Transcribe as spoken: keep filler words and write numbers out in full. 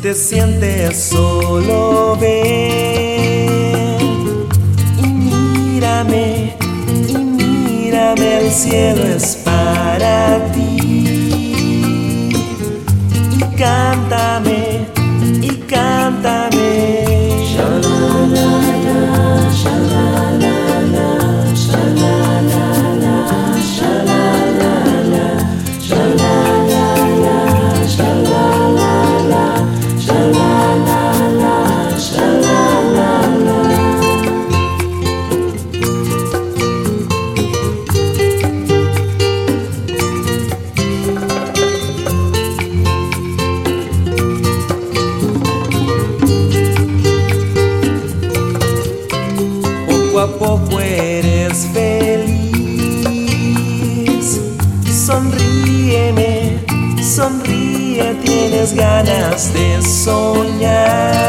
te sientes solo, ven y mírame, y mírame, el cielo es para ti. Y cántame, y cántame. Sha-la-la-la, sha-la-la-la, sha-la-la-la, sha-la-la-la, sha-la-la-la, sha-la-la-la, sha-la-la-la, sha-la-la-la. Poco a poco eres feliz. Sonríeme, sonríe, tienes ganas de soñar.